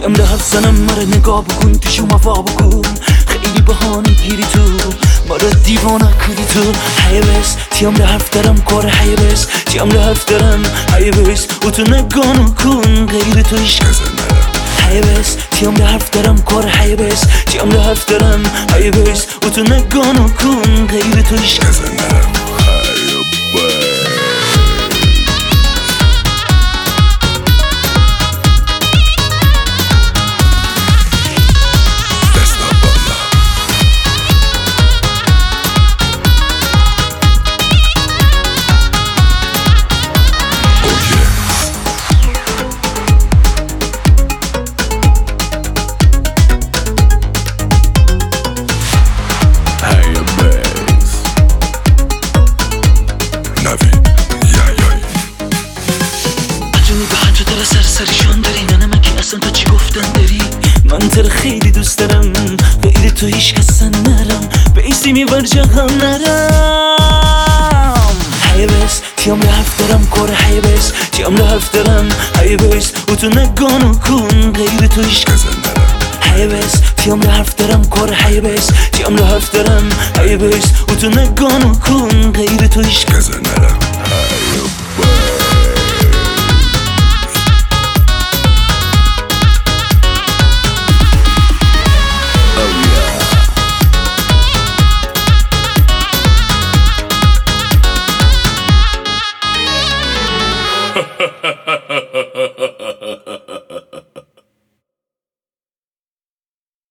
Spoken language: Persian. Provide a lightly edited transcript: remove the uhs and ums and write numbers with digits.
تیم ده حرف زنم مرا نگاه بکن پیشو وفا بکن خیلی بهانه گیری تو مرا دیوانه کردی تو حیبس تیم ده حرف دارم کار حیبس تیم ده حرف دارم حیبس و تو نگاه کن غیر تو هیچ کس ندارم حیبس تیم ده حرف دارم کار حیبس تیم ده حرف دارم حیبس و تو نگاه کن غیر تو هیچ کس ندارم سرسریشان داری نه من که اصلا تو چی گفتن داری من تر خیلی دوست دارم غیر تو هیچ کس نرم به ایسی میور جهان نرم حیبس تیم ده حرف دارم کار حیبس تیم ده حرف دارم حیبس و تو نگاه کن غیر تو هیچ کس نرم حیبس تیم ده حرف دارم کار حیبس تیم ده حرف دارم حیبس و تو نگاه کن غیر تو هیچ کس نرم